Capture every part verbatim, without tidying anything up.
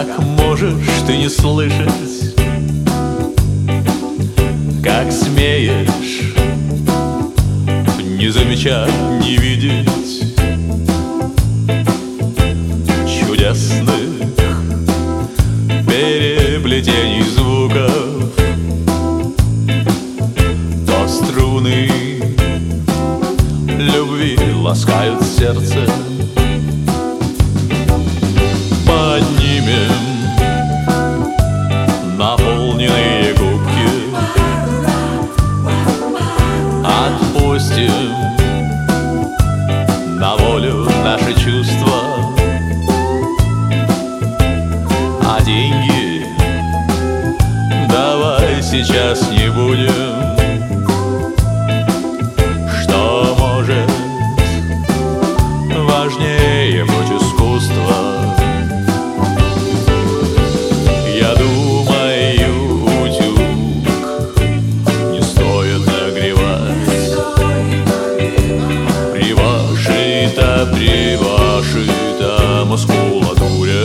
Как можешь ты не слышать, как смеешь не замечать, не видеть чудесных переплетений звуков? То струны любви ласкают сердце. Поднимем наполненные губки, отпустим на волю наши чувства. А деньги давай сейчас не будем. Что может важнее быть искусства? Я думаю, утюг не стоит нагревать. При вашей-то, при вашей-то мускулатуре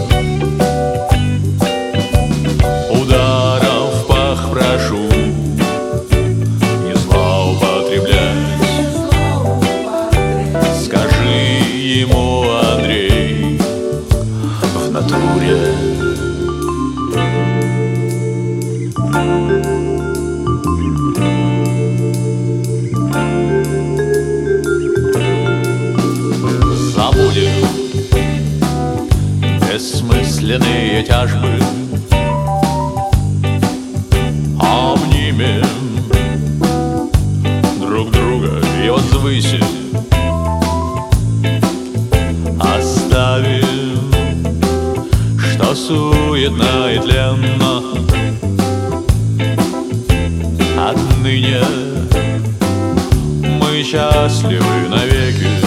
ударом в пах прошу не злоупотреблять. Скажи ему, Андрей, в натуре. Забудем бессмысленные тяжбы, обнимем друг друга и возвысим, оставим, что суетно и тленно. Отныне мы счастливы навеки.